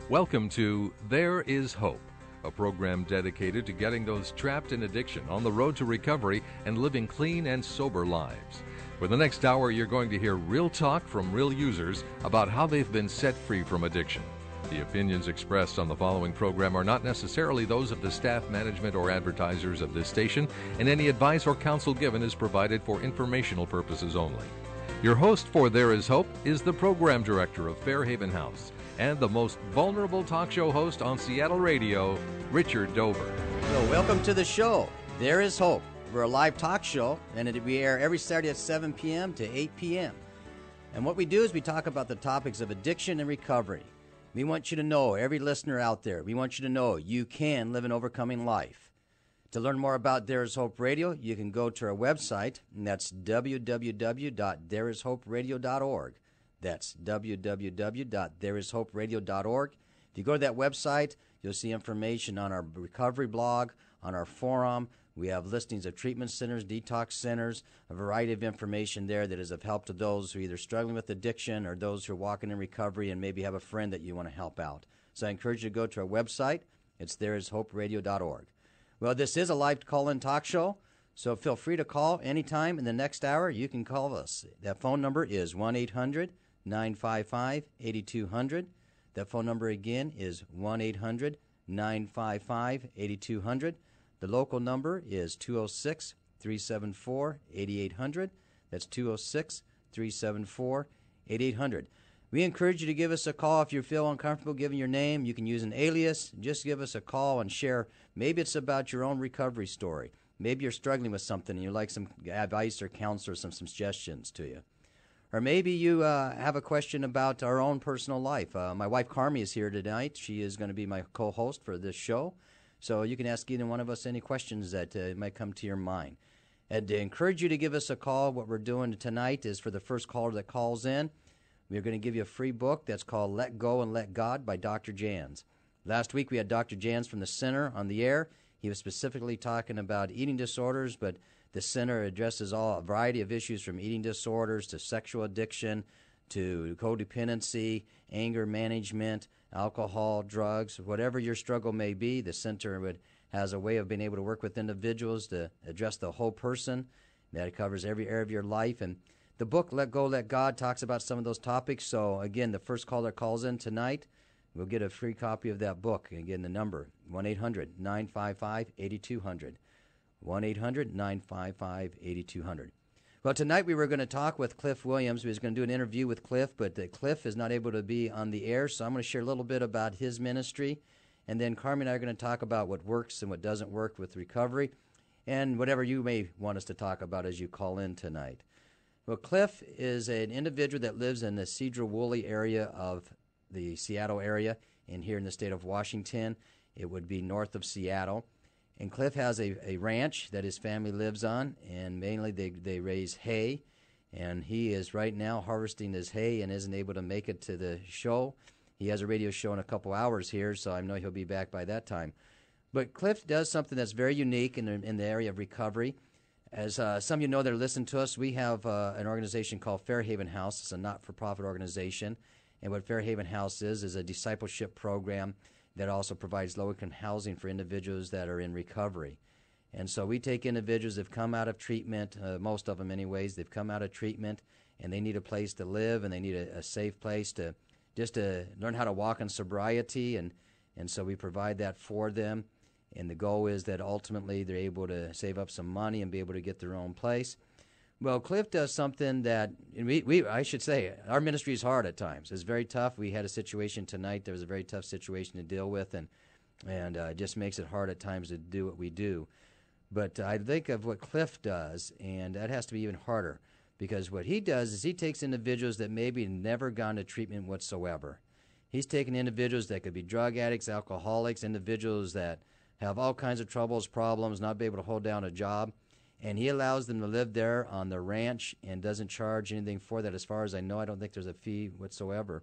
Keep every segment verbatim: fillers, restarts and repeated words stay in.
Welcome to There Is Hope, a program dedicated to getting those trapped in addiction on the road to recovery and living clean and sober lives. For the next hour, you're going to hear real talk from real users about how they've been set free from addiction. The opinions expressed on the following program are not necessarily those of the staff, management, or advertisers of this station, and any advice or counsel given is provided for informational purposes only. Your host for There Is Hope is the program director of Fairhaven House and the most vulnerable talk show host on Seattle radio, Richard Dover. So welcome to the show, There Is Hope. We're a live talk show, and it, we air every Saturday at seven p.m. to eight p.m. And what we do is we talk about the topics of addiction and recovery. We want you to know, every listener out there, we want you to know you can live an overcoming life. To learn more about There Is Hope Radio, you can go to our website, and that's w w w dot there is hope radio dot org. That's w w w dot there is hope radio dot org. If you go to that website, you'll see information on our recovery blog, on our forum. We have listings of treatment centers, detox centers, a variety of information there that is of help to those who are either struggling with addiction or those who are walking in recovery and maybe have a friend that you want to help out. So I encourage you to go to our website. It's there is hope radio dot org. Well, this is a live call-in talk show, so feel free to call anytime in the next hour. You can call us. That phone number is one eight hundred nine five five eight two zero zero. That phone number again is one eight hundred nine five five eight two zero zero. The local number is two oh six three seven four eight eight zero zero. That's two oh six three seven four eight eight zero zero. We encourage you to give us a call if you feel uncomfortable giving your name. You can use an alias. Just give us a call and share. Maybe it's about your own recovery story. Maybe you're struggling with something and you'd like some advice or counsel or some, some suggestions to you. Or maybe you uh, have a question about our own personal life. Uh, my wife, Carmi, is here tonight. She is going to be my co-host for this show. So you can ask either one of us any questions that uh, might come to your mind. And to encourage you to give us a call, what we're doing tonight is for the first caller that calls in, we're going to give you a free book that's called Let Go and Let God by Doctor Jans. Last week we had Doctor Jans from the Center on the air. He was specifically talking about eating disorders, but the Center addresses all a variety of issues from eating disorders to sexual addiction to codependency, anger management, alcohol, drugs, whatever your struggle may be. The Center would, has a way of being able to work with individuals to address the whole person. That covers every area of your life. And the book, Let Go, Let God, talks about some of those topics. So, again, the first caller calls in tonight, we'll get a free copy of that book. Again, the number, one eight hundred nine five five eight two zero zero. one eight hundred nine five five eight two zero zero. Well, tonight we were going to talk with Cliff Williams. We was going to do an interview with Cliff, but uh, Cliff is not able to be on the air, so I'm going to share a little bit about his ministry. And then Carmen and I are going to talk about what works and what doesn't work with recovery and whatever you may want us to talk about as you call in tonight. Well, Cliff is an individual that lives in the Cedar-Woolley area of the Seattle area, and here in the state of Washington, it would be north of Seattle. And Cliff has a, a ranch that his family lives on, and mainly they, they raise hay. And he is right now harvesting his hay and isn't able to make it to the show. He has a radio show in a couple hours here, so I know he'll be back by that time. But Cliff does something that's very unique in the, in the area of recovery. As uh, some of you know that are listening to us, we have uh, an organization called Fairhaven House. It's a not-for-profit organization. And what Fairhaven House is is a discipleship program that also provides low-income housing for individuals that are in recovery. And so we take individuals that have come out of treatment, uh, most of them anyways, they've come out of treatment, and they need a place to live, and they need a, a safe place to just to learn how to walk in sobriety, and, and so we provide that for them. And the goal is that ultimately they're able to save up some money and be able to get their own place. Well, Cliff does something that, and we, we I should say, our ministry is hard at times. It's very tough. We had a situation tonight. There was a very tough situation to deal with, and and uh, it just makes it hard at times to do what we do. But I think of what Cliff does, and that has to be even harder, because what he does is he takes individuals that maybe never gone to treatment whatsoever. He's taking individuals that could be drug addicts, alcoholics, individuals that have all kinds of troubles, problems, not be able to hold down a job. And he allows them to live there on the ranch and doesn't charge anything for that. As far as I know, I don't think there's a fee whatsoever.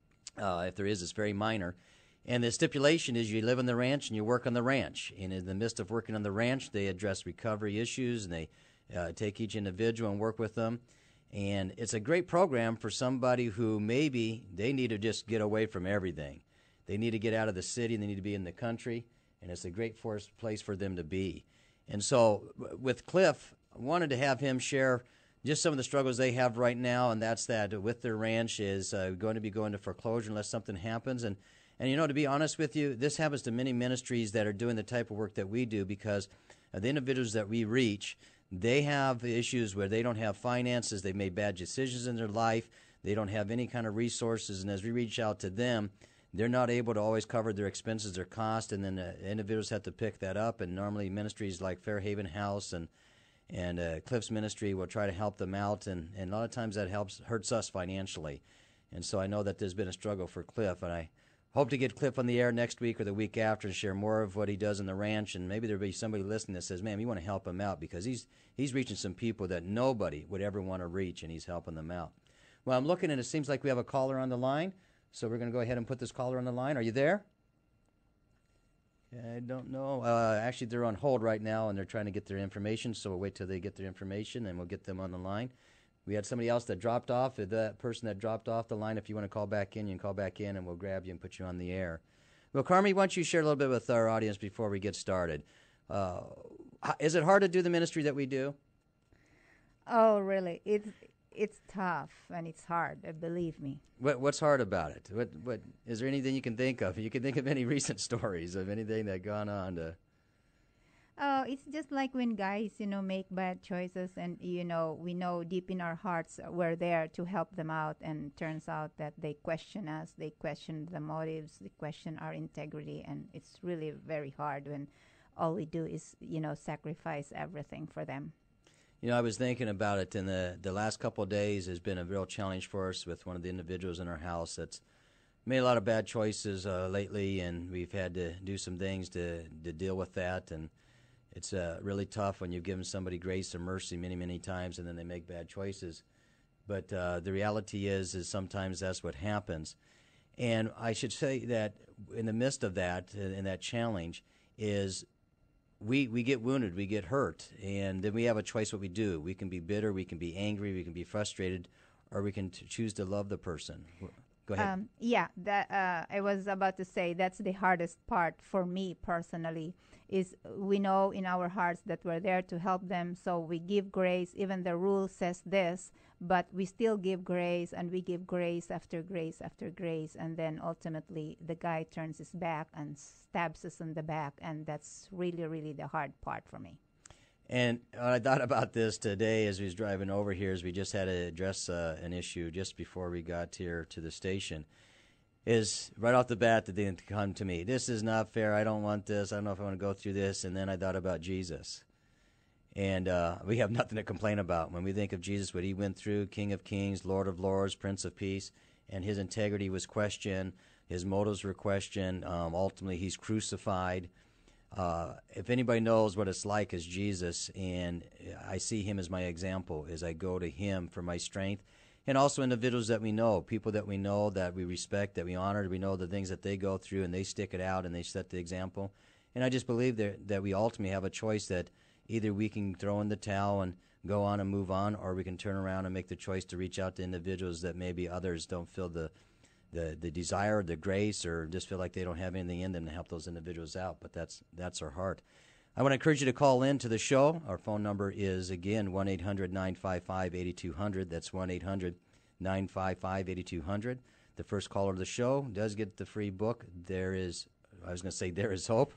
Uh, if there is, it's very minor. And the stipulation is you live on the ranch and you work on the ranch. And in the midst of working on the ranch, they address recovery issues, and they uh, take each individual and work with them. And it's a great program for somebody who maybe they need to just get away from everything. They need to get out of the city, and they need to be in the country, and it's a great force, place for them to be. And so with Cliff, I wanted to have him share just some of the struggles they have right now, and that's that with their ranch is uh, going to be going to foreclosure unless something happens. And, and, you know, to be honest with you, this happens to many ministries that are doing the type of work that we do because uh, the individuals that we reach, they have issues where they don't have finances, they've made bad decisions in their life, they don't have any kind of resources, and as we reach out to them, they're not able to always cover their expenses, their cost, and then uh, individuals have to pick that up, and normally ministries like Fairhaven House and And uh, Cliff's ministry will try to help them out, and, and a lot of times that helps hurts us financially. And so I know that there's been a struggle for Cliff, and I hope to get Cliff on the air next week or the week after and share more of what he does in the ranch, and maybe there'll be somebody listening that says, man, we want to help him out because he's he's reaching some people that nobody would ever want to reach, and he's helping them out. Well, I'm looking, and it seems like we have a caller on the line, so we're going to go ahead and put this caller on the line. Are you there? I don't know. Uh, actually, they're on hold right now, and they're trying to get their information, so we'll wait till they get their information, and we'll get them on the line. We had somebody else that dropped off. That person that dropped off the line, if you want to call back in, you can call back in, and we'll grab you and put you on the air. Well, Carmi, why don't you share a little bit with our audience before we get started? Uh, is it hard to do the ministry that we do? Oh, really? It's it's tough, and it's hard, believe me. What, what's hard about it? What, what, is there anything you can think of? You can think of any recent stories of anything that gone on to... Oh, it's just like when guys, you know, make bad choices, and, you know, we know deep in our hearts we're there to help them out, and turns out that they question us, they question the motives, they question our integrity, and it's really very hard when all we do is, you know, sacrifice everything for them. You know, I was thinking about it, and the, the last couple of days has been a real challenge for us with one of the individuals in our house that's made a lot of bad choices uh, lately, and we've had to do some things to, to deal with that, and it's uh, really tough when you've given somebody grace or mercy many, many times, and then they make bad choices. But uh, the reality is, is sometimes that's what happens. And I should say that in the midst of that, uh, in that challenge, is we we get wounded, we get hurt, and then we have a choice what we do. We can be bitter, we can be angry, we can be frustrated, or we can t- choose to love the person. Go ahead. Um, yeah, that uh, I was about to say that's the hardest part for me personally, is we know in our hearts that we're there to help them, so we give grace. Even the rule says this, but we still give grace, and we give grace after grace after grace, and then ultimately the guy turns his back and stabs us in the back, and that's really, really the hard part for me. And I thought about this today as we was driving over here, as we just had to address uh, an issue just before we got here to the station, is right off the bat that they didn't come to me. This is not fair. I don't want this. I don't know if I want to go through this. And then I thought about Jesus. And uh, we have nothing to complain about. When we think of Jesus, what he went through, King of Kings, Lord of Lords, Prince of Peace, and his integrity was questioned, his motives were questioned. Um, ultimately, he's crucified. Uh, if anybody knows what it's like as Jesus, and I see him as my example, as I go to him for my strength, and also individuals that we know, people that we know, that we respect, that we honor, we know the things that they go through, and they stick it out, and they set the example. And I just believe that, that we ultimately have a choice that either we can throw in the towel and go on and move on, or we can turn around and make the choice to reach out to individuals that maybe others don't feel the the the desire, the grace, or just feel like they don't have anything in them to help those individuals out. But that's that's our heart. I want to encourage you to call in to the show. Our phone number is, again, one eight hundred nine five five eight two zero zero. That's one eight hundred nine five five eight two zero zero. The first caller of the show does get the free book. There is, I was going to say, There Is Hope.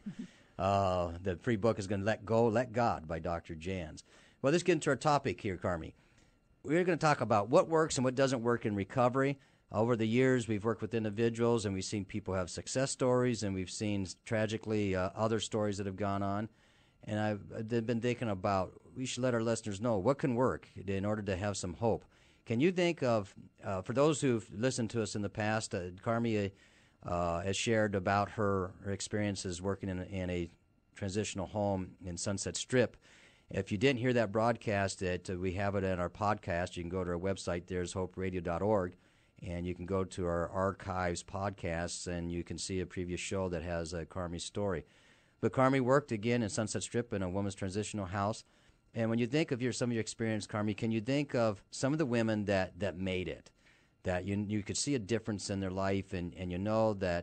uh, the free book is going to Let Go, Let God by Doctor Jans. Well, let's get into our topic here, Carmi. We're going to talk about what works and what doesn't work in recovery. Over the years, we've worked with individuals, and we've seen people have success stories, and we've seen, tragically, uh, other stories that have gone on. And I've, I've been thinking about, we should let our listeners know what can work in order to have some hope. Can you think of, uh, for those who've listened to us in the past, uh, Carmi uh, has shared about her, her experiences working in a, in a transitional home in Sunset Strip. If you didn't hear that broadcast, it, uh, we have it in our podcast. You can go to our website, there's hope radio dot org. And you can go to our archives podcasts, and you can see a previous show that has uh, Carmi's story. But Carmi worked, again, in Sunset Strip in a women's transitional house. And when you think of your some of your experience, Carmi, can you think of some of the women that, that made it, that you you could see a difference in their life, and, and you know that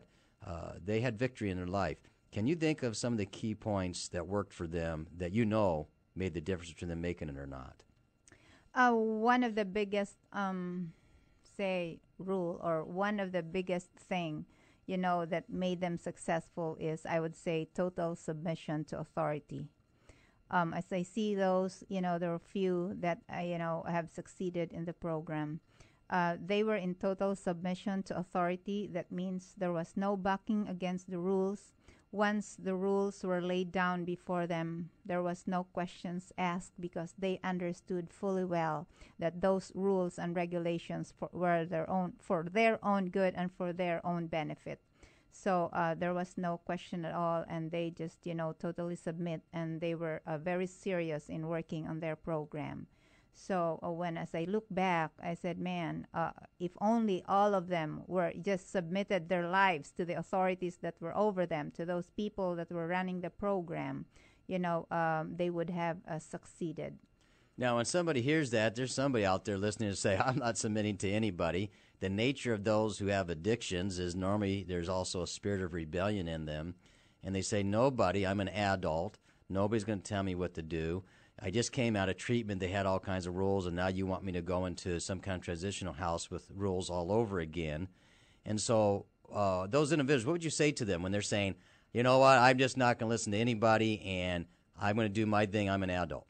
uh, they had victory in their life. Can you think of some of the key points that worked for them that you know made the difference between them making it or not? Uh, one of the biggest, um, say, rule or one of the biggest thing, you know, that made them successful is, I would say, total submission to authority. Um, as I see those, you know, there are few that, uh, you know, have succeeded in the program. Uh, they were in total submission to authority. That means there was no bucking against the rules. Once the rules were laid down before them, there was no questions asked because they understood fully well that those rules and regulations for, were their own, for their own good and for their own benefit. So uh, there was no question at all, and they just, you know, totally submit, and they were uh, very serious in working on their program. So uh, when, as I look back, I said, man, uh, if only all of them were just submitted their lives to the authorities that were over them, to those people that were running the program, you know, um, they would have uh, succeeded. Now, when somebody hears that, there's somebody out there listening to say, I'm not submitting to anybody. The nature of those who have addictions is normally there's also a spirit of rebellion in them. And they say, nobody, I'm an adult, nobody's going to tell me what to do. I just came out of treatment. They had all kinds of rules, and now you want me to go into some kind of transitional house with rules all over again. And so uh, those individuals, what would you say to them when they're saying, you know what, I'm just not going to listen to anybody, and I'm going to do my thing, I'm an adult?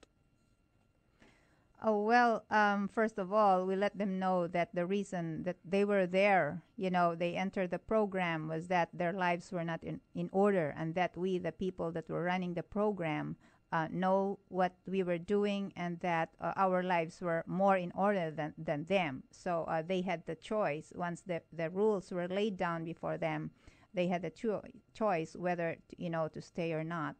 Oh, well, um, first of all, we let them know that the reason that they were there, you know, they entered the program was that their lives were not in, in order, and that we, the people that were running the program, Uh, know what we were doing, and that uh, our lives were more in order than, than them. So uh, they had the choice. Once the, the rules were laid down before them, they had the cho- choice whether, to, you know, to stay or not.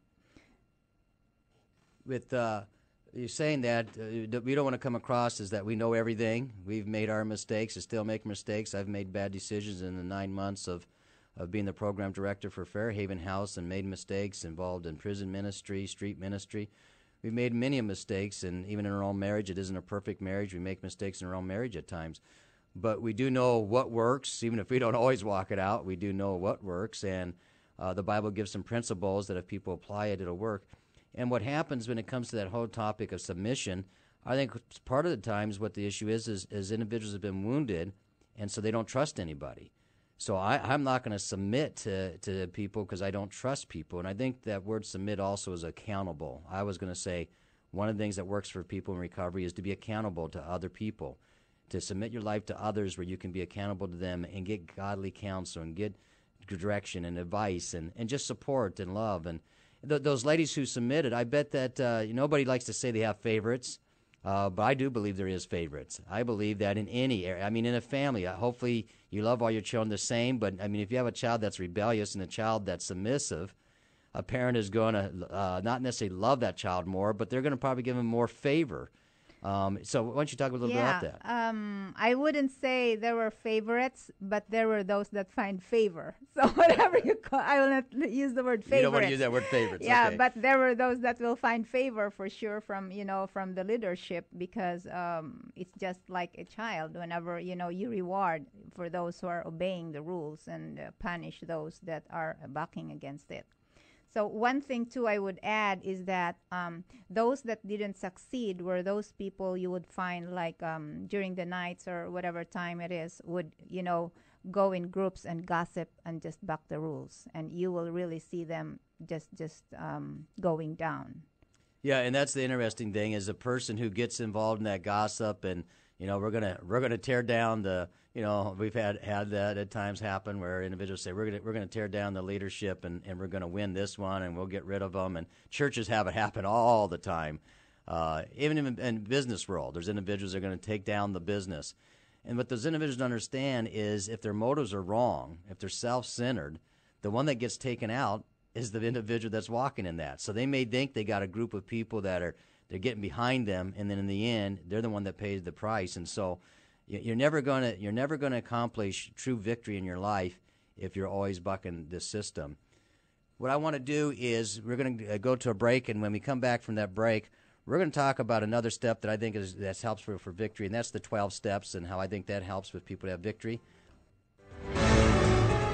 With uh, you saying that, uh, that we don't want to come across as that we know everything. We've made our mistakes and still make mistakes. I've made bad decisions in the nine months of of being the program director for Fairhaven House, and made mistakes involved in prison ministry, street ministry. We've made many mistakes, and even in our own marriage, it isn't a perfect marriage. We make mistakes in our own marriage at times. But we do know what works, even if we don't always walk it out. We do know what works, and uh, the Bible gives some principles that if people apply it, it'll work. And what happens when it comes to that whole topic of submission, I think part of the times what the issue is, is, is individuals have been wounded, and so they don't trust anybody. So I, I'm not going to submit to, to people because I don't trust people. And I think that word submit also is accountable. I was going to say one of the things that works for people in recovery is to be accountable to other people, to submit your life to others where you can be accountable to them and get godly counsel and get direction and advice and, and just support and love. And th- those ladies who submitted, I bet that uh, nobody likes to say they have favorites. Uh, but I do believe there is favorites. I believe that in any area. I mean, in a family, uh, hopefully you love all your children the same. But, I mean, if you have a child that's rebellious and a child that's submissive, a parent is going to uh, not necessarily love that child more, but they're going to probably give them more favor. Um, so why don't you talk a little yeah, bit about that? Um, I wouldn't say there were favorites, but there were those that find favor. So whatever you call, I will not use the word favorites. You don't want to use that word favorites. Yeah, okay. but there were those that will find favor for sure from, you know, from the leadership, because um, it's just like a child. Whenever, you know, you reward for those who are obeying the rules and uh, punish those that are bucking against it. So one thing, too, I would add is that um, those that didn't succeed were those people you would find, like um, during the nights or whatever time it is, would, you know, go in groups and gossip and just buck the rules. And you will really see them just, just um, going down. Yeah, and that's the interesting thing is a person who gets involved in that gossip and, you know, we're gonna we're gonna tear down the, you know, we've had had that at times happen where individuals say we're gonna we're gonna tear down the leadership and, and we're gonna win this one and we'll get rid of them, and churches have it happen all the time. Uh, even in, in business world, there's individuals that are going to take down the business, and what those individuals don't understand is if their motives are wrong, if they're self-centered, the one that gets taken out is the individual that's walking in that. So they may think they got a group of people that are they're getting behind them, and then in the end, they're the one that pays the price. And so you're never going to you're never going to accomplish true victory in your life if you're always bucking this system. What I want to do is we're going to go to a break, and when we come back from that break, we're going to talk about another step that I think is that helps for, for victory, and that's the twelve steps and how I think that helps with people to have victory. So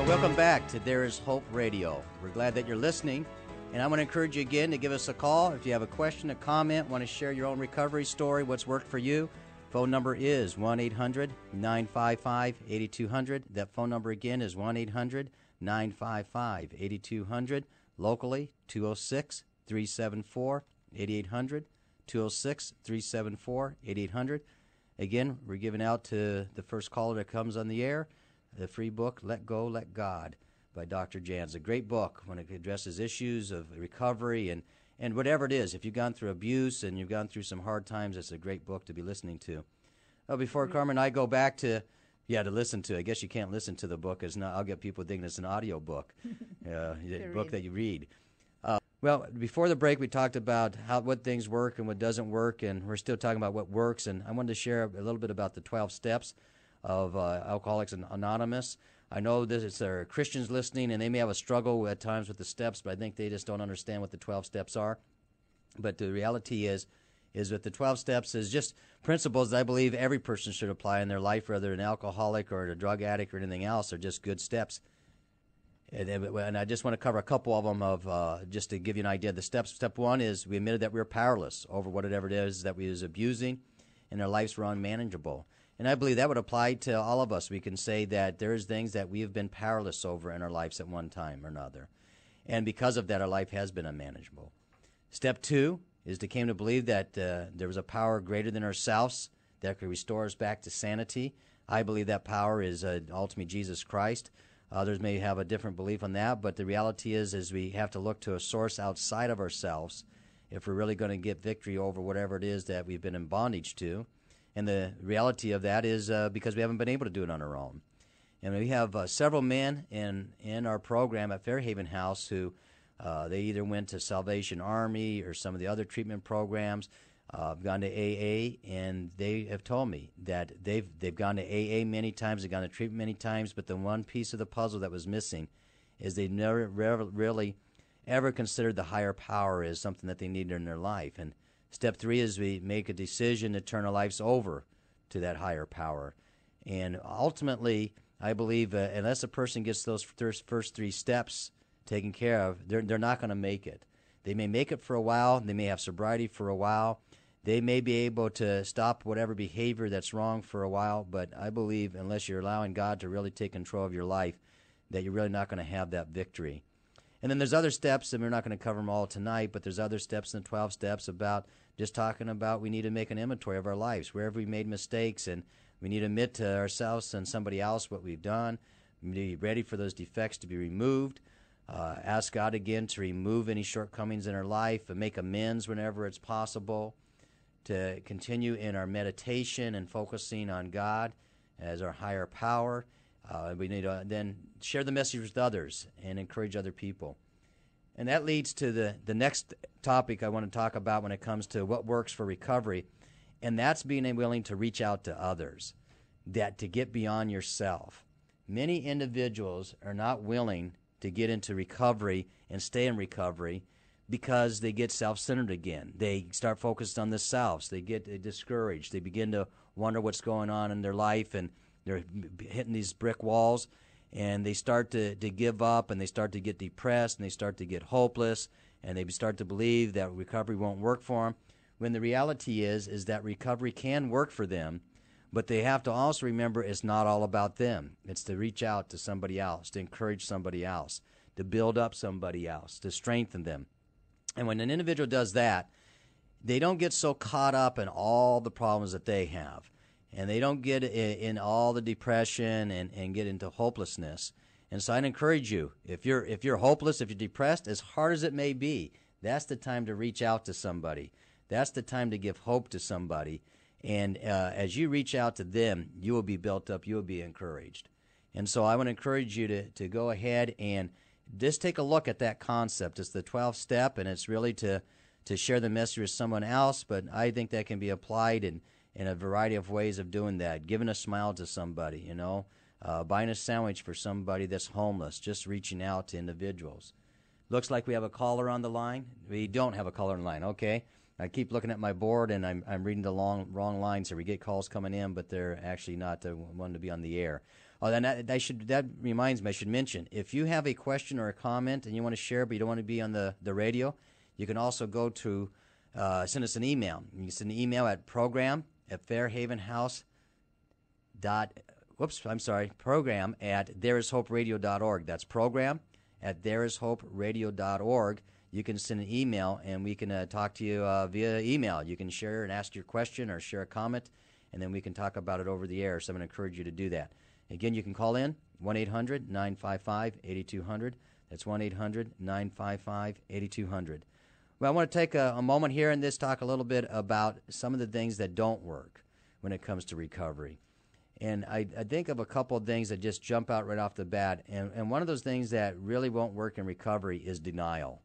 Welcome back to There Is Hope Radio. We're glad that you're listening, and I want to encourage you again to give us a call if you have a question, a comment, want to share your own recovery story, what's worked for you. Phone number is one eight hundred nine five five eight two zero zero. That phone number again is one eight hundred nine five five eight two zero zero. Locally, two oh six three seven four eight eight hundred, two oh six three seven four eight eight hundred. Again, we're giving out to the first caller that comes on the air the free book, Let Go, Let God, by Doctor Jans. A great book when it addresses issues of recovery and, and whatever it is. If you've gone through abuse and you've gone through some hard times, it's a great book to be listening to. Uh, before mm-hmm. Carmen and I go back to, yeah, to listen to, I guess you can't listen to the book. It's not, I'll get people thinking it's an audio book, uh, the book read. that you read. Uh, well, before the break, we talked about how what things work and what doesn't work, and we're still talking about what works. And I wanted to share a little bit about the twelve steps of uh, Alcoholics Anonymous. I know that there are Christians listening, and they may have a struggle at times with the steps, but I think they just don't understand what the twelve steps are. But the reality is, is that the twelve steps is just principles that I believe every person should apply in their life, whether an alcoholic or a drug addict or anything else. They're just good steps. And, and I just want to cover a couple of them of uh, just to give you an idea. The steps. Step one is we admitted that we were powerless over whatever it is that we was abusing, and our lives were unmanageable. And I believe that would apply to all of us. We can say that there's things that we have been powerless over in our lives at one time or another. And because of that, our life has been unmanageable. Step two is to came to believe that uh, there was a power greater than ourselves that could restore us back to sanity. I believe that power is uh, ultimately Jesus Christ. Others may have a different belief on that, but the reality is, is we have to look to a source outside of ourselves if we're really going to get victory over whatever it is that we've been in bondage to. And the reality of that is uh, because we haven't been able to do it on our own. And we have uh, several men in, in our program at Fairhaven House who uh, they either went to Salvation Army or some of the other treatment programs, uh, gone to A A, and they have told me that they've they've gone to A A many times, they've gone to treatment many times, but the one piece of the puzzle that was missing is they never really ever considered the higher power as something that they needed in their life. And step three is we make a decision to turn our lives over to that higher power. And ultimately, I believe uh, unless a person gets those first three steps taken care of, they're, they're not going to make it. They may make it for a while. They may have sobriety for a while. They may be able to stop whatever behavior that's wrong for a while, but I believe unless you're allowing God to really take control of your life, that you're really not going to have that victory. And then there's other steps, and we're not going to cover them all tonight, but there's other steps in the twelve steps about just talking about we need to make an inventory of our lives, wherever we made mistakes, and we need to admit to ourselves and somebody else what we've done. We need to be ready for those defects to be removed. Uh, ask God again to remove any shortcomings in our life and make amends whenever it's possible. To continue in our meditation and focusing on God as our higher power. Uh, we need to then share the message with others and encourage other people. And that leads to the, the next topic I want to talk about when it comes to what works for recovery, and that's being willing to reach out to others, that to get beyond yourself. Many individuals are not willing to get into recovery and stay in recovery because they get self-centered again. They start focused on themselves. They get discouraged. They begin to wonder what's going on in their life, and they're hitting these brick walls, and they start to, to give up, and they start to get depressed, and they start to get hopeless, and they start to believe that recovery won't work for them, when the reality is, is that recovery can work for them, but they have to also remember it's not all about them. It's to reach out to somebody else, to encourage somebody else, to build up somebody else, to strengthen them. And when an individual does that, they don't get so caught up in all the problems that they have. And they don't get in all the depression and, and get into hopelessness. And so I'd encourage you, if you're if you're hopeless, if you're depressed, as hard as it may be, that's the time to reach out to somebody. That's the time to give hope to somebody. And uh, as you reach out to them, you will be built up, you will be encouraged. And so I want to encourage you to, to go ahead and just take a look at that concept. It's the twelfth step, and it's really to, to share the message with someone else, but I think that can be applied in in a variety of ways of doing that. Giving a smile to somebody, you know, uh, buying a sandwich for somebody that's homeless, just reaching out to individuals. Looks like we have a caller on the line. We don't have a caller on the line. Okay. I keep looking at my board, and I'm I'm reading the long wrong lines here. We get calls coming in, but they're actually not the one to be on the air. Oh, then that, that should that reminds me. I should mention, if you have a question or a comment and you want to share, but you don't want to be on the, the radio, you can also go to uh, send us an email. You can send an email at program at Fairhaven House. Dot, whoops, I'm sorry. Program at there is hope radio dot org. That's program at there is hope radio dot org. You can send an email, and we can uh, talk to you uh, via email. You can share and ask your question or share a comment, and then we can talk about it over the air. So I'm going to encourage you to do that. Again, you can call in one eight hundred nine five five eight two zero zero. That's one eight hundred nine five five eight two zero zero. Well, I want to take a, a moment here and this talk a little bit about some of the things that don't work when it comes to recovery. And I, I think of a couple of things that just jump out right off the bat. And, and one of those things that really won't work in recovery is denial.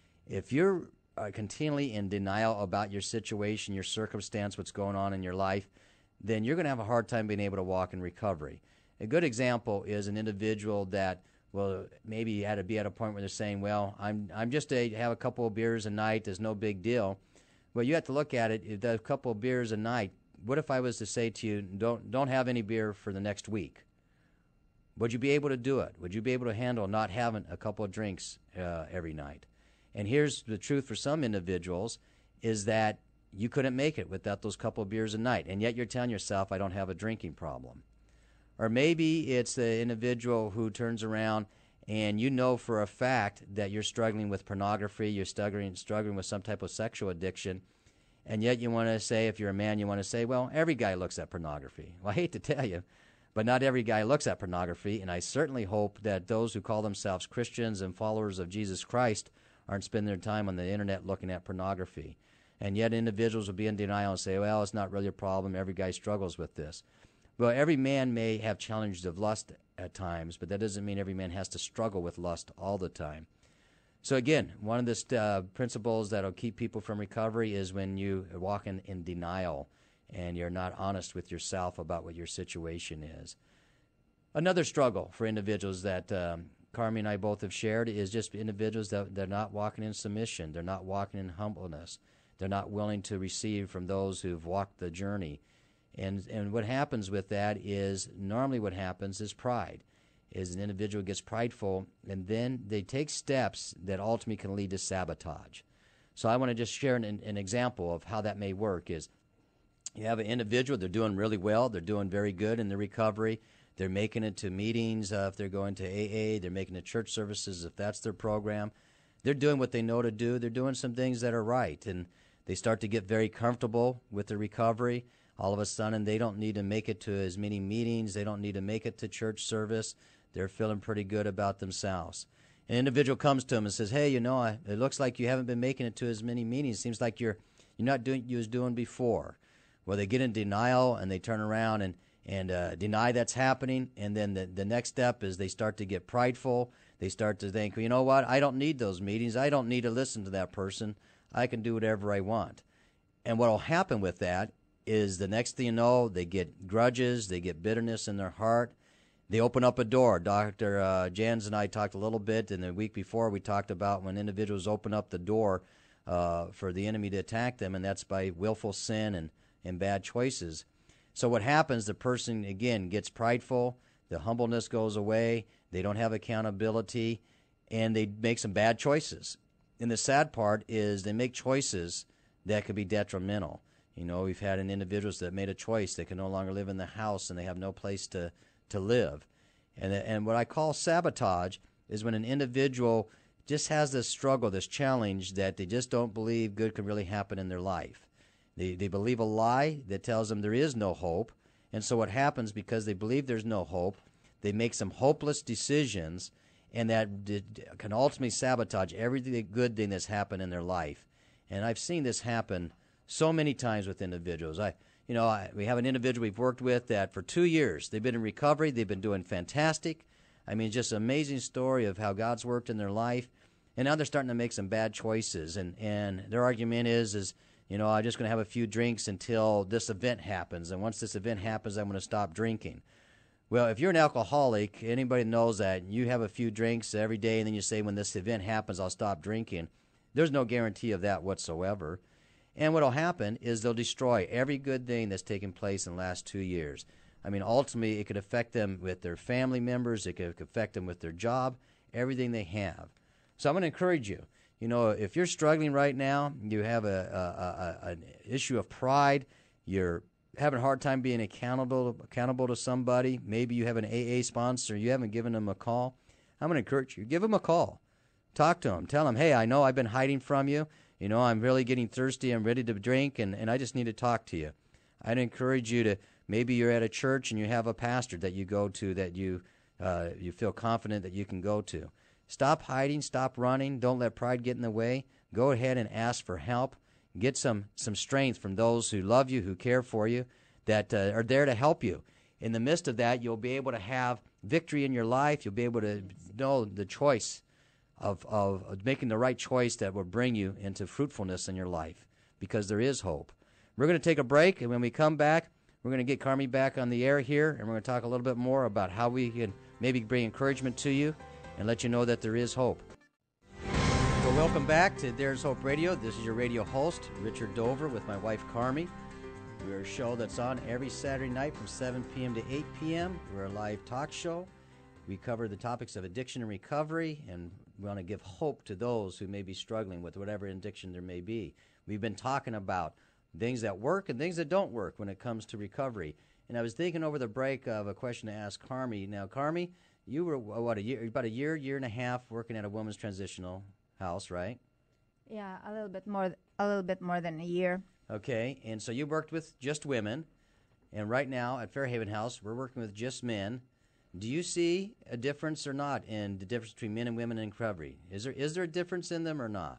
If you're uh, continually in denial about your situation, your circumstance, what's going on in your life, then you're going to have a hard time being able to walk in recovery. A good example is an individual that will maybe had to be at a point where they're saying, well, I'm I'm just a have a couple of beers a night, there's no big deal. Well, you have to look at it, if a couple of beers a night, what if I was to say to you, don't don't have any beer for the next week? Would you be able to do it? Would you be able to handle not having a couple of drinks uh, every night? And here's the truth for some individuals is that you couldn't make it without those couple of beers a night, and yet you're telling yourself, I don't have a drinking problem. Or maybe it's the individual who turns around and you know for a fact that you're struggling with pornography, you're struggling, struggling with some type of sexual addiction, and yet you want to say, if you're a man, you want to say, well, every guy looks at pornography. Well, I hate to tell you, but not every guy looks at pornography, and I certainly hope that those who call themselves Christians and followers of Jesus Christ aren't spending their time on the internet looking at pornography. And yet individuals will be in denial and say, well, it's not really a problem. Every guy struggles with this. Well, every man may have challenges of lust at times, but that doesn't mean every man has to struggle with lust all the time. So again, one of the uh, principles that will keep people from recovery is when you walk in, in denial and you're not honest with yourself about what your situation is. Another struggle for individuals that um, Carmi and I both have shared is just individuals that they're not walking in submission. They're not walking in humbleness. They're not willing to receive from those who've walked the journey. And and what happens with that is, normally what happens is pride, is an individual gets prideful, and then they take steps that ultimately can lead to sabotage. So I want to just share an, an example of how that may work is, you have an individual, they're doing really well, they're doing very good in their recovery, they're making it to meetings uh, if they're going to A A, they're making it to church services if that's their program. They're doing what they know to do, they're doing some things that are right, and they start to get very comfortable with their recovery. All of a sudden, they don't need to make it to as many meetings, they don't need to make it to church service, they're feeling pretty good about themselves. An individual comes to them and says, hey, you know, I, it looks like you haven't been making it to as many meetings, seems like you're you're not doing what you was doing before. Well, they get in denial and they turn around and and uh, deny that's happening, and then the, the next step is they start to get prideful. They start to think, well, you know what, I don't need those meetings. I don't need to listen to that person. I can do whatever I want. And what will happen with that is the next thing you know, they get grudges, they get bitterness in their heart. They open up a door. Doctor Uh, Jans and I talked a little bit, and the week before we talked about when individuals open up the door uh, for the enemy to attack them, and that's by willful sin and, and bad choices. So what happens, the person, again, gets prideful, the humbleness goes away, they don't have accountability, and they make some bad choices. And the sad part is they make choices that could be detrimental. You know, we've had an individuals that made a choice. They can no longer live in the house, and they have no place to, to live. And, and what I call sabotage is when an individual just has this struggle, this challenge that they just don't believe good can really happen in their life. They they believe a lie that tells them there is no hope. And so what happens, because they believe there's no hope, they make some hopeless decisions, and that d- can ultimately sabotage every good thing that's happened in their life. And I've seen this happen so many times with individuals. I, you know, I, we have an individual we've worked with that for two years, they've been in recovery, they've been doing fantastic. I mean, just an amazing story of how God's worked in their life. And now they're starting to make some bad choices. And, and their argument is, is, you know, I'm just going to have a few drinks until this event happens. And once this event happens, I'm going to stop drinking. Well, if you're an alcoholic, anybody knows that you have a few drinks every day, and then you say, when this event happens, I'll stop drinking. There's no guarantee of that whatsoever. And what will happen is they'll destroy every good thing that's taken place in the last two years. I mean, ultimately, it could affect them with their family members. It could affect them with their job, everything they have. So I'm going to encourage you. You know, if you're struggling right now, you have a, a, a an issue of pride, you're having a hard time being accountable accountable to somebody, maybe you have an A A sponsor, you haven't given them a call, I'm going to encourage you. Give them a call. Talk to them. Tell them, hey, I know I've been hiding from you. You know, I'm really getting thirsty. I'm ready to drink, and, and I just need to talk to you. I'd encourage you to, maybe you're at a church and you have a pastor that you go to that you uh, you feel confident that you can go to. Stop hiding. Stop running. Don't let pride get in the way. Go ahead and ask for help. Get some, some strength from those who love you, who care for you, that uh, are there to help you. In the midst of that, you'll be able to have victory in your life. You'll be able to know the choice of, of, of making the right choice that will bring you into fruitfulness in your life, because there is hope. We're going to take a break, and when we come back, we're going to get Carmi back on the air here, and we're going to talk a little bit more about how we can maybe bring encouragement to you and let you know that there is hope. So welcome back to There's Hope Radio. This is your radio host, Richard Dover, with my wife, Carmi. We're a show that's on every Saturday night from seven p.m. to eight p.m. We're a live talk show. We cover the topics of addiction and recovery, and we want to give hope to those who may be struggling with whatever addiction there may be. We've been talking about things that work and things that don't work when it comes to recovery. And I was thinking over the break of a question to ask Carmi. Now, Carmi, you were, what, a year, about a year, year and a half working at a women's transitional house, right? Yeah, a little bit more, a little bit more than a year. Okay, and so you worked with just women, and right now at Fairhaven House, we're working with just men. Do you see a difference or not in the difference between men and women in recovery? Is there is there a difference in them or not?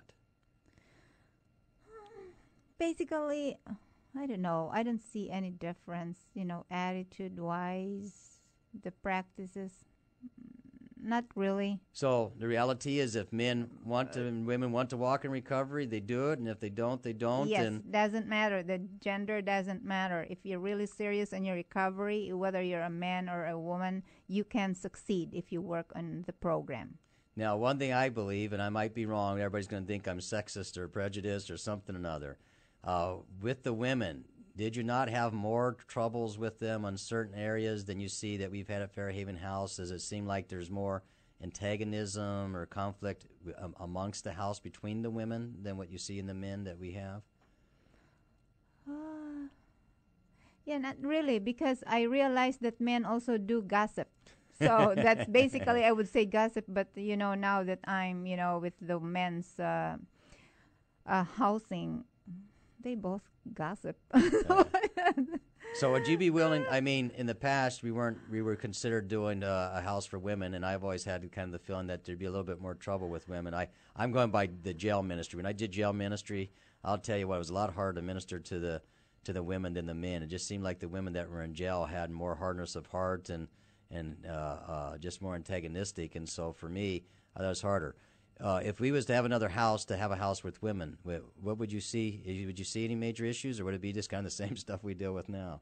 Basically, I don't know. I don't see any difference, you know, attitude-wise, the practices. Not really. So the reality is, if men want to and women want to walk in recovery, they do it, and if they don't, they don't. Yes, and doesn't matter. The gender doesn't matter. If you're really serious in your recovery, whether you're a man or a woman, you can succeed if you work on the program. Now, one thing I believe, and I might be wrong, everybody's going to think I'm sexist or prejudiced or something or another. Uh, with the women, did you not have more troubles with them on certain areas than you see that we've had at Fairhaven House? Does it seem like there's more antagonism or conflict um, amongst the house between the women than what you see in the men that we have? Uh, yeah, not really, because I realize that men also do gossip. So that's basically, I would say, gossip. But, you know, now that I'm, you know, with the men's uh, uh, housing, they both gossip. Uh, so would you be willing, I mean, in the past, we weren't, we were considered doing uh, a house for women, and I've always had kind of the feeling that there'd be a little bit more trouble with women. I, I'm going by the jail ministry. When I did jail ministry, I'll tell you what, it was a lot harder to minister to the to the women than the men. It just seemed like the women that were in jail had more hardness of heart and, and uh, uh, just more antagonistic, and so for me, uh, that was harder. Uh, if we was to have another house, to have a house with women, what would you see? Would you see any major issues, or would it be just kind of the same stuff we deal with now?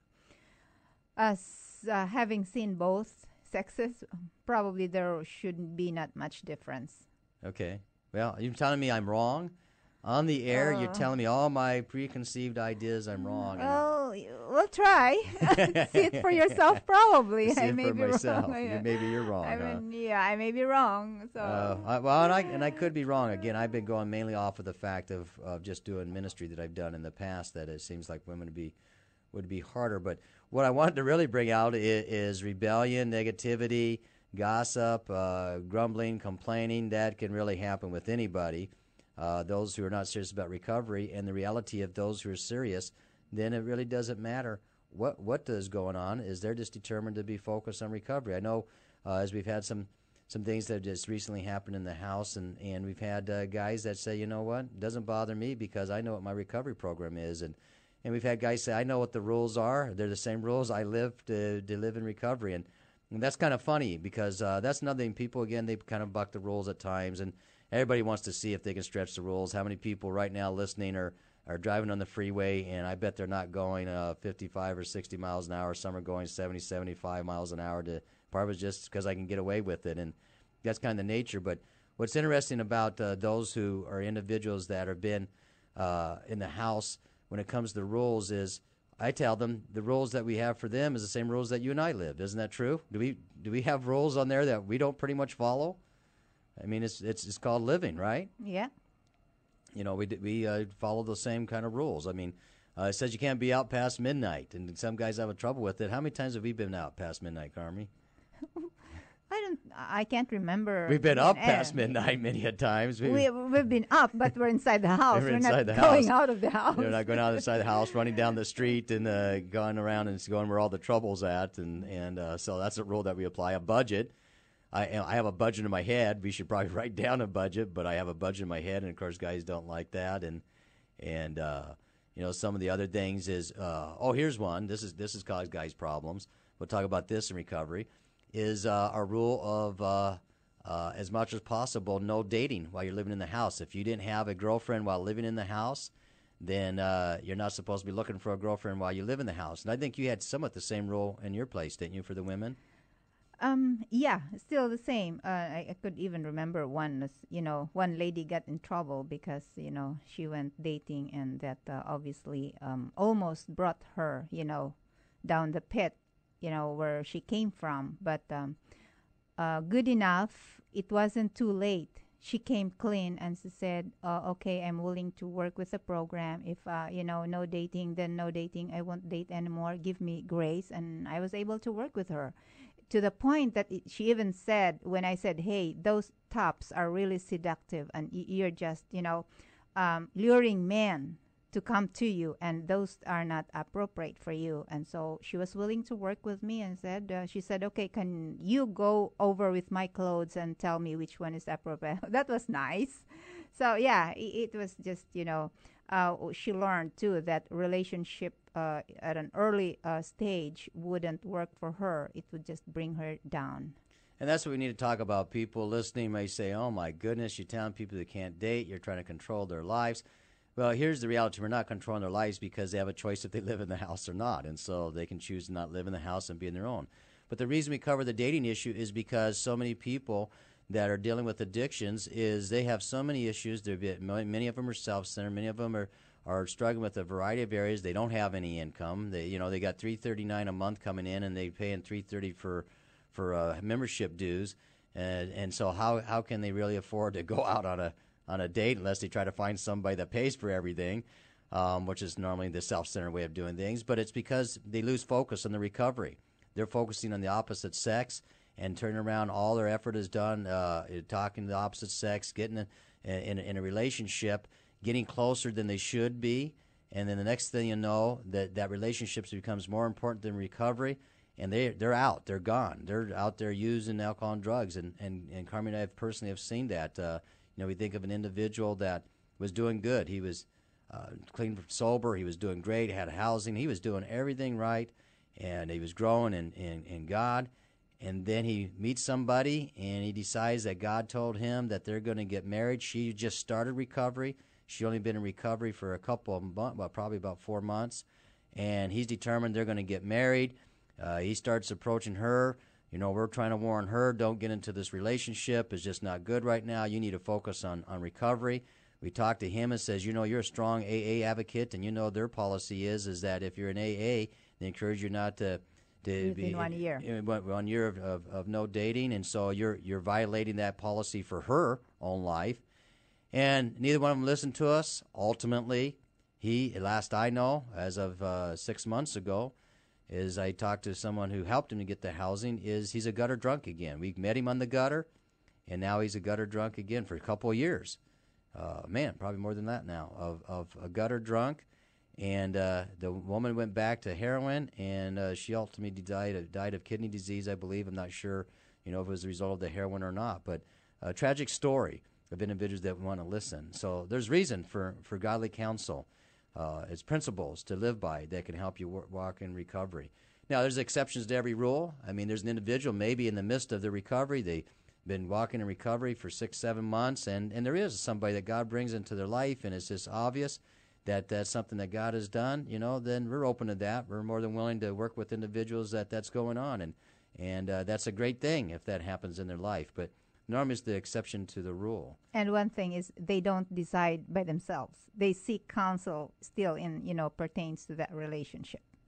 Us uh, having seen both sexes, probably there should be not much difference. Okay. Well, you're telling me I'm wrong? On the air, uh, you're telling me all my preconceived ideas I'm wrong. Well, we'll try. See it for yourself, probably. See I it may for be myself. wrong. You, maybe you're wrong. I huh? mean, yeah, I may be wrong. So. Uh, I, well, and I, and I could be wrong. Again, I've been going mainly off of the fact of, of just doing ministry that I've done in the past, that it seems like women would be, would be harder. But what I wanted to really bring out is, is rebellion, negativity, gossip, uh, grumbling, complaining. That can really happen with anybody. Uh, those who are not serious about recovery, and the reality of those who are serious, then it really doesn't matter what what is going on. Is they're just determined to be focused on recovery. I know uh, as we've had some some things that have just recently happened in the house, and, and we've had uh, guys that say, you know what, it doesn't bother me because I know what my recovery program is. And, and we've had guys say, I know what the rules are. They're the same rules I live to, to live in recovery. And, and that's kind of funny because uh, that's another thing. People, again, they kind of buck the rules at times, and everybody wants to see if they can stretch the rules. How many people right now listening are, are driving on the freeway, and I bet they're not going uh, fifty-five or sixty miles an hour. Some are going seventy, seventy-five miles an hour. To part of it's just because I can get away with it, and that's kind of the nature. But what's interesting about uh, those who are individuals that have been uh, in the house when it comes to the rules is I tell them the rules that we have for them is the same rules that you and I live. Isn't that true? Do we do we have rules on there that we don't pretty much follow? I mean, it's it's it's called living, right? Yeah. You know, we d- we uh, follow the same kind of rules. I mean, uh, it says you can't be out past midnight, and some guys have a trouble with it. How many times have we been out past midnight, Carmi? I don't. I can't remember. We've been up an past errand. midnight many a times. We, We we've been up, but we're inside the house. We're We're, inside not the going house. out of the house. They're not going out inside the house, running down the street and uh, going around and going where all the trouble's at, and and uh, so that's a rule that we apply. A budget. I I have a budget in my head. We should probably write down a budget, but I have a budget in my head, and of course, guys don't like that. And and uh, you know, some of the other things is uh, oh, here's one. This is this has caused guys problems. We'll talk about this in recovery. Is uh, our rule of uh, uh, as much as possible no dating while you're living in the house. If you didn't have a girlfriend while living in the house, then uh, you're not supposed to be looking for a girlfriend while you live in the house. And I think you had somewhat the same rule in your place, didn't you, for the women? Um, yeah, still the same. Uh, I, I could even remember one, was, you know, one lady got in trouble because, you know, she went dating, and that uh, obviously um, almost brought her, you know, down the pit, you know, where she came from. But um, uh, good enough, it wasn't too late. She came clean and she said, uh, okay, I'm willing to work with the program. If, uh, you know, no dating, then no dating. I won't date anymore. Give me grace. And I was able to work with her, to the point that it, she even said, when I said, hey, those tops are really seductive, and y- you're just, you know, um, luring men to come to you, and those are not appropriate for you. And so she was willing to work with me, and said, uh, she said, okay, can you go over with my clothes and tell me which one is appropriate? That was nice. So yeah, it, it was just, you know, uh, she learned too that relationship uh, at an early uh, stage wouldn't work for her. It would just bring her down. And that's what we need to talk about. People listening may say, oh, my goodness, you're telling people they can't date. You're trying to control their lives. Well, here's the reality. We're not controlling their lives because they have a choice if they live in the house or not. And so they can choose to not live in the house and be in their own. But the reason we cover the dating issue is because so many people that are dealing with addictions is they have so many issues. They're, many of them are self-centered. Many of them are, are struggling with a variety of areas. They don't have any income. They, you know, they got three hundred thirty-nine dollars a month coming in, and they paying three hundred thirty dollars for for uh, membership dues. And and so how how can they really afford to go out on a on a date unless they try to find somebody that pays for everything, um, which is normally the self-centered way of doing things. But it's because they lose focus on the recovery. They're focusing on the opposite sex, and turning around, all their effort is done uh, talking to the opposite sex, getting in, in, in a relationship, getting closer than they should be. And then the next thing you know, that, that relationship becomes more important than recovery, and they, they're out. They're gone. They're out there using alcohol and drugs. And, and, and Carmen and I have personally have seen that. Uh, you know, we think of an individual that was doing good. He was uh, clean, sober. He was doing great, had housing. He was doing everything right, and he was growing in, in, in God. And then he meets somebody, and he decides that God told him that they're going to get married. She just started recovery. She only been in recovery for a couple of months, well, probably about four months. And he's determined they're going to get married. Uh, he starts approaching her. You know, we're trying to warn her, don't get into this relationship. It's just not good right now. You need to focus on, on recovery. We talk to him and says, you know, you're a strong A A advocate, and you know their policy is is that if you're an A A, they encourage you not to to Within be one year. in one, one year of, of, of no dating, and so you're you're violating that policy for her own life. And neither one of them listened to us. Ultimately, he, last I know, as of uh, six months ago, is I talked to someone who helped him to get the housing, is he's a gutter drunk again. We met him on the gutter, and now he's a gutter drunk again for a couple of years. Uh, man, probably more than that now, of, of a gutter drunk. And uh, the woman went back to heroin, and uh, she ultimately died of, died of kidney disease, I believe. I'm not sure, you know, if it was a result of the heroin or not. But a tragic story of individuals that want to listen. So there's reason for, for godly counsel. Uh, it's principles to live by that can help you w- walk in recovery. Now, there's exceptions to every rule. I mean, there's an individual maybe in the midst of the recovery. They've been walking in recovery for six, seven months, and, and there is somebody that God brings into their life, and it's just obvious that that's something that God has done. You know, then we're open to that. We're more than willing to work with individuals that that's going on, and, and uh, that's a great thing if that happens in their life. But normally it's the exception to the rule. And one thing is they don't decide by themselves. They seek counsel still in, you know, pertains to that relationship.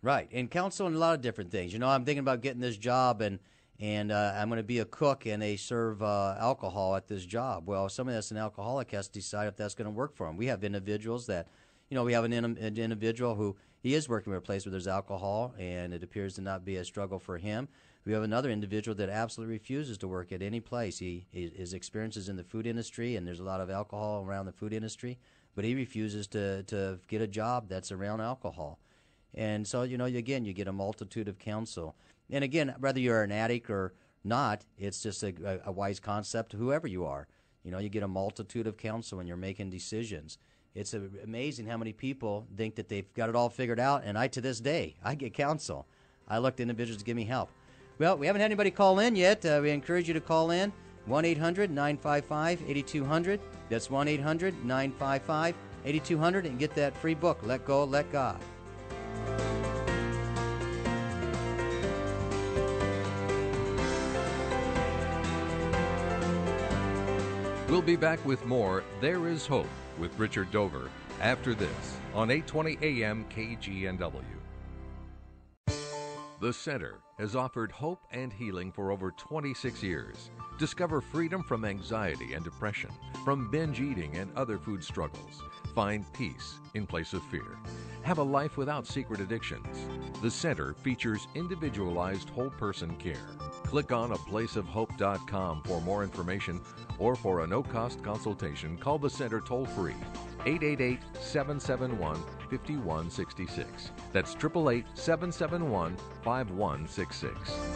Right, and counsel in a lot of different things. You know, I'm thinking about getting this job, and and uh, I'm going to be a cook, and they serve uh, alcohol at this job. Well, somebody that's an alcoholic has to decide if that's going to work for them. We have individuals that, you know, we have an, in, an individual who he is working at a place where there's alcohol, and it appears to not be a struggle for him. We have another individual that absolutely refuses to work at any place. He, his experience is in the food industry, and there's a lot of alcohol around the food industry, but he refuses to, to get a job that's around alcohol. And so, you know, again, you get a multitude of counsel. And again, whether you're an addict or not, it's just a, a, a wise concept, whoever you are. You know, you get a multitude of counsel when you're making decisions. It's a, amazing how many people think that they've got it all figured out, and I, to this day, I get counsel. I look to individuals to give me help. Well, we haven't had anybody call in yet. Uh, we encourage you to call in, one eight hundred nine five five eight two zero zero. That's one eight hundred nine five five eight two zero zero, and get that free book, Let Go, Let God. We'll be back with more There Is Hope with Richard Dover after this on eight twenty A M K G N W. The Center has offered hope and healing for over twenty-six years. Discover freedom from anxiety and depression, from binge eating and other food struggles. Find peace in place of fear. Have a life without secret addictions. The Center features individualized whole person care. Click on a place of hope dot com for more information, or for a no-cost consultation, call the Center toll-free, eight eight eight, seven seven one, five one six six. That's eight eight eight, seven seven one, five one six six.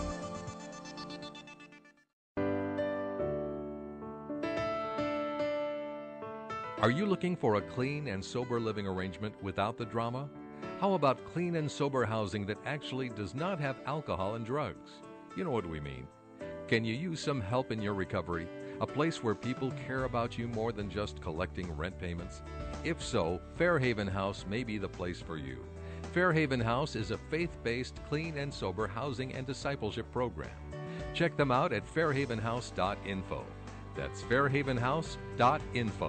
Are you looking for a clean and sober living arrangement without the drama? How about clean and sober housing that actually does not have alcohol and drugs? You know what we mean. Can you use some help in your recovery? A place where people care about you more than just collecting rent payments? If so, Fairhaven House may be the place for you. Fairhaven House is a faith-based, clean and sober housing and discipleship program. Check them out at fairhaven house dot info. That's fairhaven house dot info.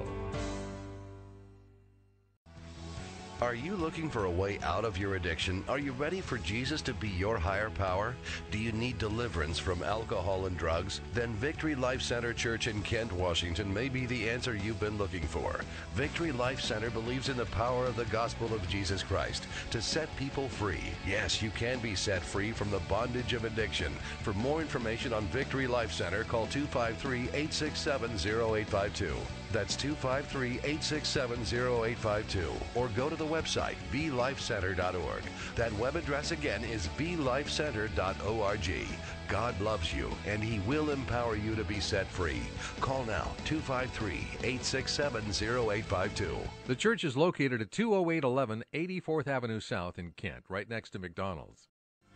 Are you looking for a way out of your addiction? Are you ready for Jesus to be your higher power? Do you need deliverance from alcohol and drugs? Then Victory Life Center Church in Kent, Washington may be the answer you've been looking for. Victory Life Center believes in the power of the gospel of Jesus Christ to set people free. Yes, you can be set free from the bondage of addiction. For more information on Victory Life Center, call two five three, eight six seven, zero eight five two. That's two five three, eight six seven, zero eight five two. Or go to the website, be life center dot org. That web address again is be life center dot org. God loves you, and He will empower you to be set free. Call now, two five three, eight six seven, zero eight five two. The church is located at two oh eight eleven eighty-fourth Avenue South in Kent, right next to McDonald's.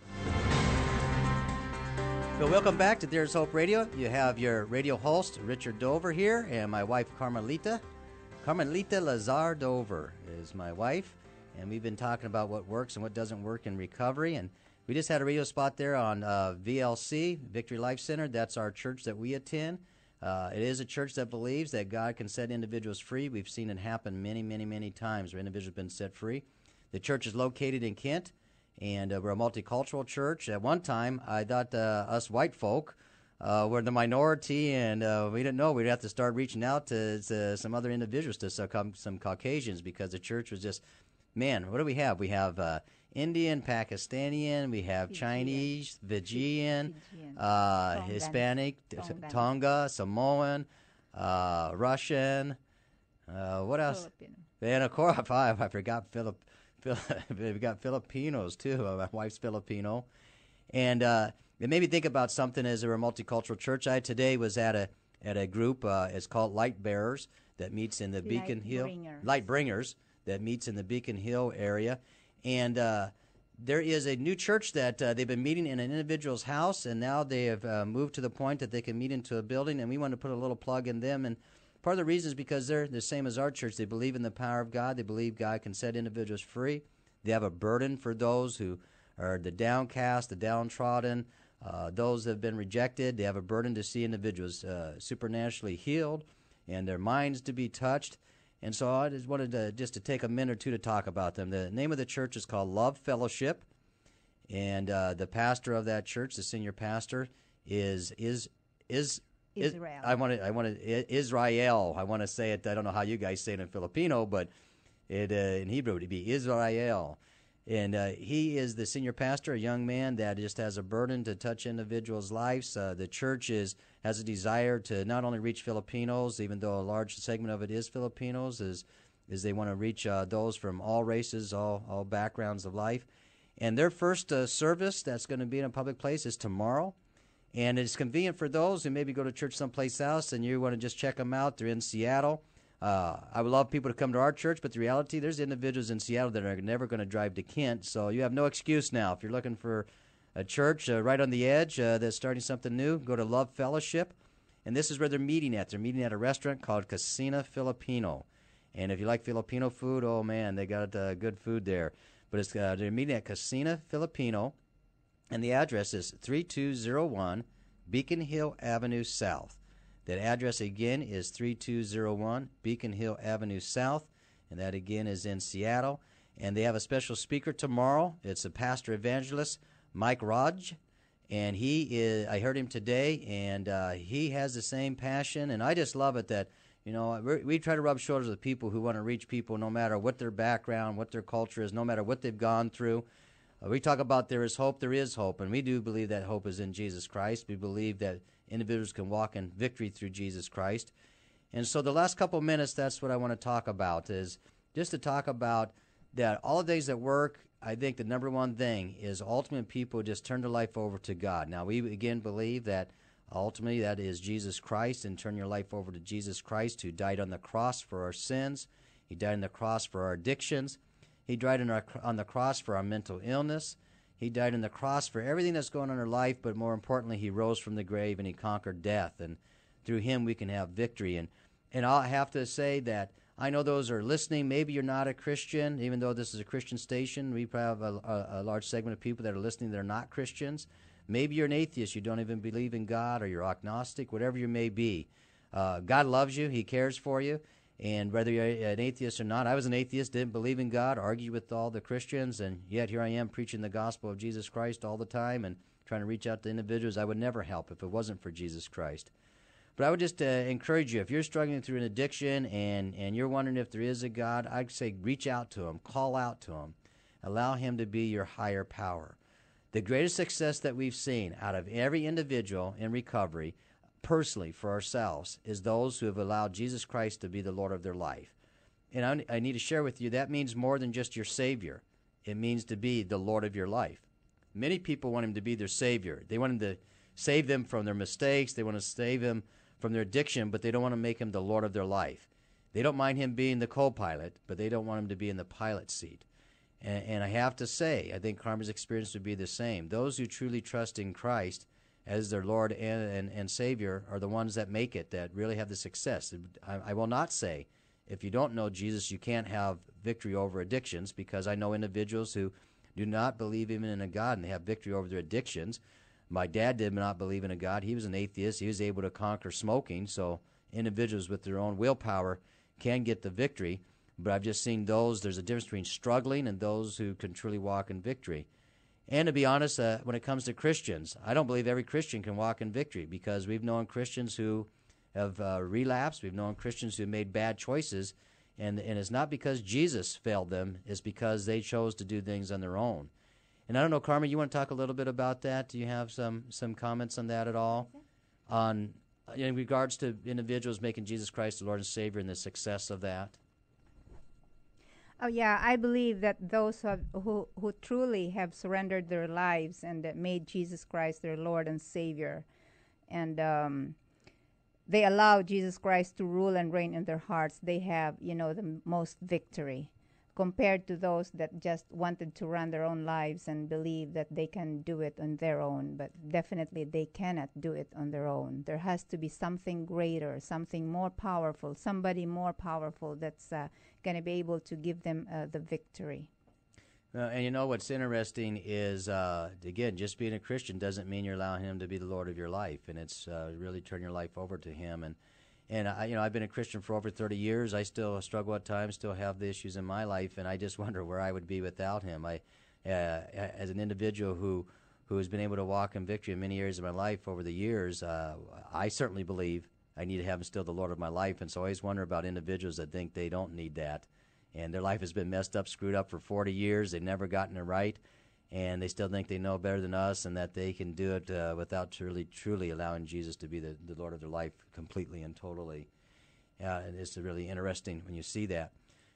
So welcome back to There's Hope Radio. You have your radio host, Richard Dover, here, and my wife, Carmelita. Carmelita Lazar Dover is my wife, and we've been talking about what works and what doesn't work in recovery. And we just had a radio spot there on uh, V L C, Victory Life Center. That's our church that we attend. Uh, it is a church that believes that God can set individuals free. We've seen it happen many, many, many times where individuals have been set free. The church is located in Kent. And uh, we're a multicultural church. At one time, I thought uh, us white folk uh, were the minority, and uh, we didn't know we'd have to start reaching out to, to some other individuals, to some, some Caucasians, because the church was just, man, what do we have? We have uh, Indian, Pakistani, we have Fijian, Chinese, Fijian, Fijian. Uh, Tongan. Hispanic, Tongan. Tonga, Samoan, uh, Russian, uh, what else? Filipino. And of course, I, I forgot Philip. We've got Filipinos, too. My wife's Filipino. And uh, it made me think about something as we're a multicultural church. I today was at a at a group. Uh, it's called Light Bearers that meets in the Light Beacon Hill. Bringers. Light Bringers that meets in the Beacon Hill area. And uh, there is a new church that uh, they've been meeting in an individual's house, and now they have uh, moved to the point that they can meet into a building, and we want to put a little plug in them. And part of the reason is because they're the same as our church. They believe in the power of God. They believe God can set individuals free. They have a burden for those who are the downcast, the downtrodden, uh, those that have been rejected. They have a burden to see individuals uh, supernaturally healed and their minds to be touched. And so I just wanted to just to take a minute or two to talk about them. The name of the church is called Love Fellowship, And uh, the pastor of that church, the senior pastor, is is is Israel. I want to I want to Israel. I want to say it. I don't know how you guys say it in Filipino, but it uh, in Hebrew it would be Israel. And uh, he is the senior pastor, a young man that just has a burden to touch individuals' lives. Uh, the church is has a desire to not only reach Filipinos, even though a large segment of it is Filipinos, is is they want to reach uh, those from all races, all all backgrounds of life. And their first uh, service that's going to be in a public place is tomorrow. And it's convenient for those who maybe go to church someplace else and you want to just check them out. They're in Seattle. Uh, I would love people to come to our church, but the reality, there's individuals in Seattle that are never going to drive to Kent, so you have no excuse now. If you're looking for a church uh, right on the edge uh, that's starting something new, go to Love Fellowship, and this is where they're meeting at. They're meeting at a restaurant called Casina Filipino, and if you like Filipino food, oh man, they got uh, good food there. But it's uh, they're meeting at Casina Filipino, and the address is three two zero one Beacon Hill Avenue South. That address again is three two zero one Beacon Hill Avenue South, and that again is in Seattle. And they have a special speaker tomorrow. It's a pastor evangelist, Mike Raj, and he is. I heard him today, and uh, he has the same passion. And I just love it that you know we're, we try to rub shoulders with people who want to reach people, no matter what their background, what their culture is, no matter what they've gone through. Uh, we talk about there is hope, there is hope, and we do believe that hope is in Jesus Christ. We believe that individuals can walk in victory through Jesus Christ. And so the last couple of minutes, that's what I want to talk about, is just to talk about that all the days at work, I think the number one thing is ultimately people just turn their life over to God. Now, we again believe that ultimately that is Jesus Christ, and turn your life over to Jesus Christ, who died on the cross for our sins. He died on the cross for our addictions. He died on, our, on the cross for our mental illness. He died on the cross for everything that's going on in our life, but more importantly, he rose from the grave and he conquered death. And through him, we can have victory. And and I'll have to say that I know those are listening. Maybe you're not a Christian, even though this is a Christian station. We probably have a, a, a large segment of people that are listening that are not Christians. Maybe you're an atheist. You don't even believe in God, or you're agnostic, whatever you may be. Uh, God loves you. He cares for you. And whether you're an atheist or not, I was an atheist, didn't believe in God, argued with all the Christians, and yet here I am preaching the gospel of Jesus Christ all the time and trying to reach out to individuals I would never help if it wasn't for Jesus Christ. But I would just uh, encourage you, if you're struggling through an addiction and, and you're wondering if there is a God, I'd say reach out to him, call out to him, allow him to be your higher power. The greatest success that we've seen out of every individual in recovery personally for ourselves is those who have allowed Jesus Christ to be the Lord of their life. And I, I need to share with you, that means more than just your Savior. It means to be the Lord of your life. Many people want him to be their Savior. They want him to save them from their mistakes. They want to save them from their addiction, but they don't want to make him the Lord of their life. They don't mind him being the co-pilot, but they don't want him to be in the pilot seat. And, and I have to say, I think Carmen's experience would be the same. Those who truly trust in Christ as their Lord and, and, and Savior are the ones that make it, that really have the success. I, I will not say if you don't know Jesus, you can't have victory over addictions, because I know individuals who do not believe even in a God and they have victory over their addictions. My dad did not believe in a God. He was an atheist. He was able to conquer smoking, so individuals with their own willpower can get the victory. But I've just seen those, there's a difference between struggling and those who can truly walk in victory. And to be honest, uh, when it comes to Christians, I don't believe every Christian can walk in victory, because we've known Christians who have uh, relapsed. We've known Christians who made bad choices, and, and it's not because Jesus failed them. It's because they chose to do things on their own. And I don't know, Carmen, you want to talk a little bit about that? Do you have some, some comments on that at all? On in regards to individuals making Jesus Christ the Lord and Savior and the success of that? Oh yeah, I believe that those who, have, who who truly have surrendered their lives and that made Jesus Christ their Lord and Savior, and um, they allow Jesus Christ to rule and reign in their hearts, they have, you know, the m- most victory, compared to those that just wanted to run their own lives and believe that they can do it on their own. But definitely they cannot do it on their own. There has to be something greater, something more powerful, somebody more powerful that's uh, going to be able to give them uh, the victory. Uh, and you know what's interesting is, uh, again, just being a Christian doesn't mean you're allowing him to be the Lord of your life, and it's uh, really turn your life over to him. And And I, you know, I've been a Christian for over thirty years. I still struggle at times, still have the issues in my life, and I just wonder where I would be without him. I uh, as an individual who who has been able to walk in victory in many areas of my life over the years, uh, I certainly believe I need to have him still the Lord of my life. And so I always wonder about individuals that think they don't need that. And their life has been messed up, screwed up for forty years. They've never gotten it right. And they still think they know better than us and that they can do it uh, without truly, truly allowing Jesus to be the, the Lord of their life completely and totally. Uh, and it's really interesting when you see that.